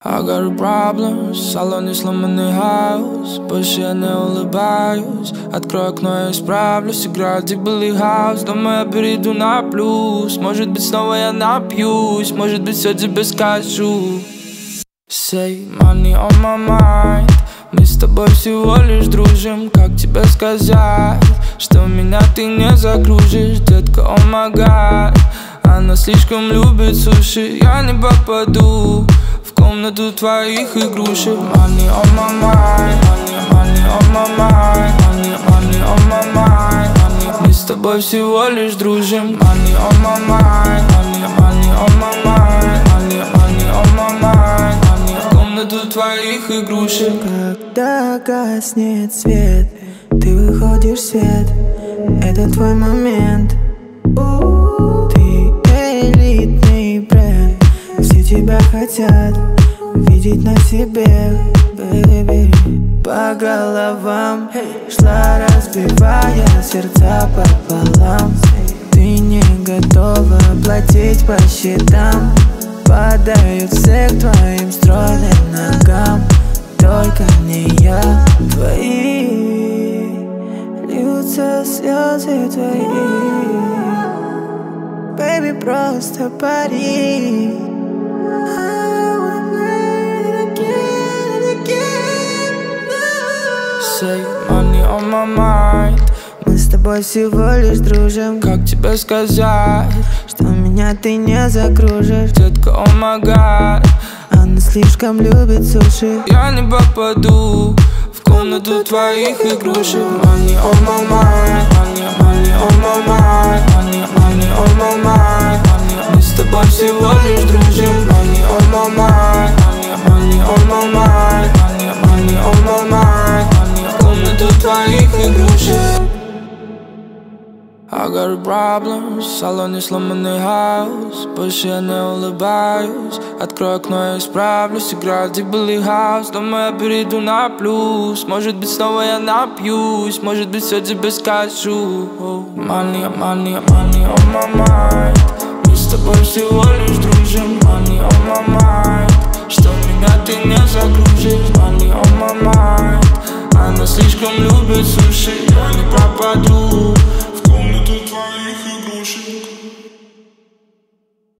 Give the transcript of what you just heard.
I got a problem, в салоне сломанный хаус. Больше я не улыбаюсь. Открой окно, я исправлюсь. Играет дебилый хаус. Думаю, я перейду на плюс. Может быть, снова я напьюсь. Может быть, все тебе скажу. Say money on my mind. Мы с тобой всего лишь дружим. Как тебе сказать, что меня ты не загружишь? Детка, oh my god. Она слишком любит суши. Я не попаду в комнату твоих игрушек. Money on my mind, money on my mind, money on my mind, money. Мы с тобой всего лишь дружим. Money on my mind, money on my mind, money on my mind, money. В комнату твоих игрушек. Когда гаснет свет, ты выходишь в свет. Это твой момент. Ты элитный бренд. Все тебя хотят видеть на себе, baby. По головам шла, разбивая сердца пополам. Ты не готова платить по счетам. Падают все к твоим стройным ногам. Только не я. Твои льются слезы твои. Baby, просто пари. Say money on my mind. Мы с тобой всего лишь дружим. Как тебе сказать, что меня ты не закружишь? Детка, oh my god. Она слишком любит суши. Я не попаду в комнату твоих игрушек. Money on my mind, money on my mind, money on my mind, money. Мы с тобой всего лишь дружим. Money on my mind, money on my mind, money on my mind, money. В комнату твоих игрушек. I got a problem, в салоне сломанный хаус. Больше я не улыбаюсь. Открой окно, я исправлюсь. Играет дебилый хаус. Думаю, я перейду на плюс. Может быть, снова я напьюсь. Может быть, все тебе скажу. Money, money, money on my mind. Мы с тобой всего лишь дружим. Money on my mind. Что меня ты не загружишь? Money on my mind. Она слишком любит суши. Я не пропаду в комнату твоих